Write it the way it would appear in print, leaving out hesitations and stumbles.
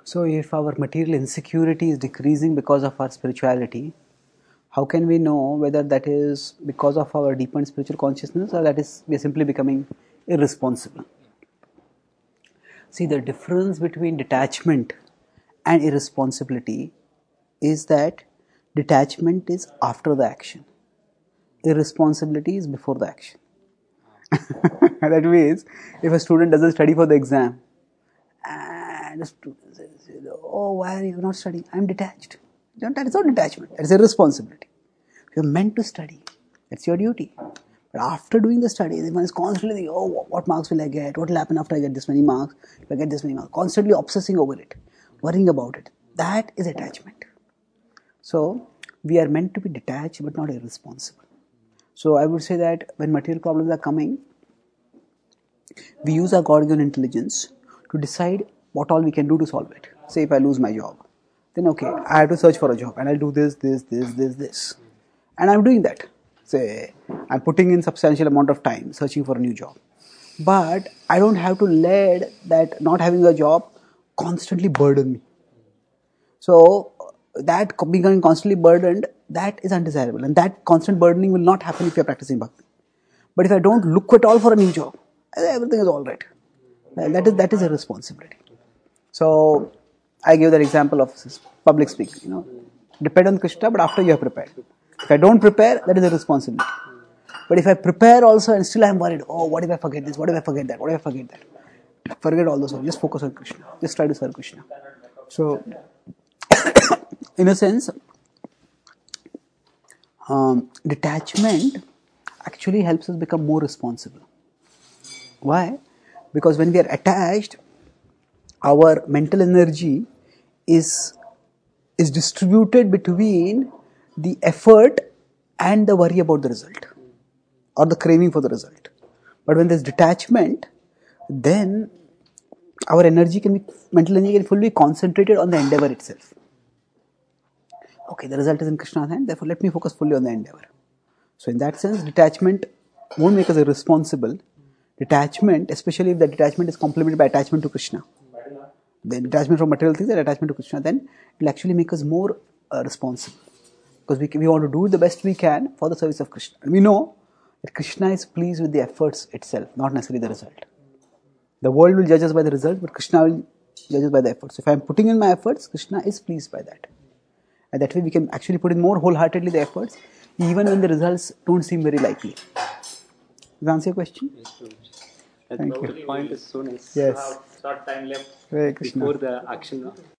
So if our material insecurity is decreasing because of our spirituality, how can we know whether that is because of our deepened spiritual consciousness or that is we are simply becoming irresponsible? See, the difference between detachment and irresponsibility is that detachment is after the action. Irresponsibility is before the action. That means if a student doesn't study for the exam and the student says, oh, why are you not studying? I'm detached. That is not detachment, that is irresponsibility. You're meant to study, that's your duty. But after doing the study, one is constantly thinking, oh, what marks will I get? What will happen after I get this many marks? If I get this many marks, constantly obsessing over it, worrying about it. That is attachment. So we are meant to be detached but not irresponsible. So I would say that when material problems are coming, we use our God-given intelligence to decide what all we can do to solve it. Say if I lose my job, then okay, I have to search for a job and I'll do this. And I'm doing that. Say I'm putting in substantial amount of time searching for a new job. But I don't have to let that not having a job constantly burden me. So that becoming constantly burdened, that is undesirable. And that constant burdening will not happen if you're practicing bhakti. But if I don't look at all for a new job, everything is all right. That is a responsibility. So I give that example of public speaking. Depend on Krishna, but after you have prepared. If I don't prepare, that is a responsibility. But if I prepare also and still I am worried, oh, what if I forget this? What if I forget that? What if I forget that? Forget all those. Just focus on Krishna. Just try to serve Krishna. So, in a sense, detachment actually helps us become more responsible. Why? Because when we are attached, our mental energy is distributed between the effort and the worry about the result or the craving for the result. But when there's detachment, then our mental energy can fully concentrated on the endeavor itself. Okay, the result is in Krishna's hand, therefore let me focus fully on the endeavor. So in that sense, detachment won't make us irresponsible. Detachment, especially if the detachment is complemented by attachment to Krishna, the detachment from material things and attachment to Krishna, then it will actually make us more responsible. Because we want to do the best we can for the service of Krishna. And we know that Krishna is pleased with the efforts itself, not necessarily the result. The world will judge us by the result, but Krishna will judge us by the efforts. If I am putting in my efforts, Krishna is pleased by that. And that way we can actually put in more wholeheartedly the efforts, even when the results don't seem very likely. Does that answer your question? Yes, I think the point is so nice. Yes. Short time left Hare Krishna. before the action.